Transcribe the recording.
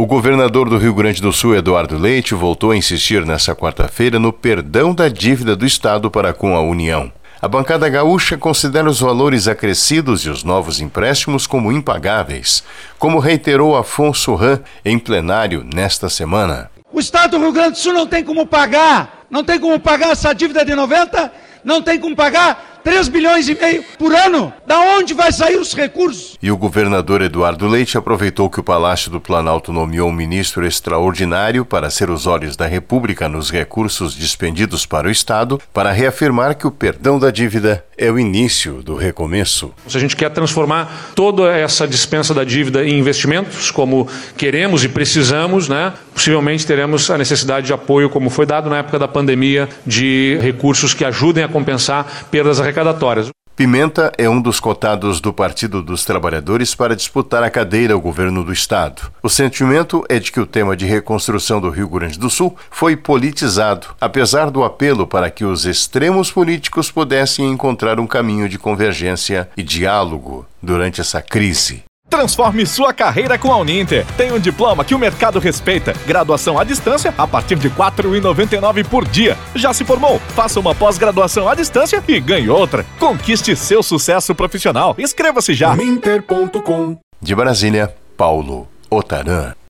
O governador do Rio Grande do Sul, Eduardo Leite, voltou a insistir nesta quarta-feira no perdão da dívida do Estado para com a União. A bancada gaúcha considera os valores acrescidos e os novos empréstimos como impagáveis, como reiterou Afonso Ram em plenário nesta semana. O Estado do Rio Grande do Sul não tem como pagar essa dívida de 90, não tem como pagar 3,5 bilhões por ano. Da onde vai sair os recursos? E o governador Eduardo Leite aproveitou que o Palácio do Planalto nomeou um ministro extraordinário para ser os olhos da República nos recursos dispendidos para o Estado, para reafirmar que o perdão da dívida é o início do recomeço. Se a gente quer transformar toda essa dispensa da dívida em investimentos, como queremos e precisamos, possivelmente teremos a necessidade de apoio, como foi dado na época da pandemia, de recursos que ajudem a compensar perdas arrecadatórias. Pimenta é um dos cotados do Partido dos Trabalhadores para disputar a cadeira ao governo do Estado. O sentimento é de que o tema de reconstrução do Rio Grande do Sul foi politizado, apesar do apelo para que os extremos políticos pudessem encontrar um caminho de convergência e diálogo durante essa crise. Transforme sua carreira com a Uninter. Tem um diploma que o mercado respeita. Graduação à distância a partir de R$ 4,99 por dia. Já se formou? Faça uma pós-graduação à distância e ganhe outra. Conquiste seu sucesso profissional. Inscreva-se já. Uninter.com. De Brasília, Paulo Otaran.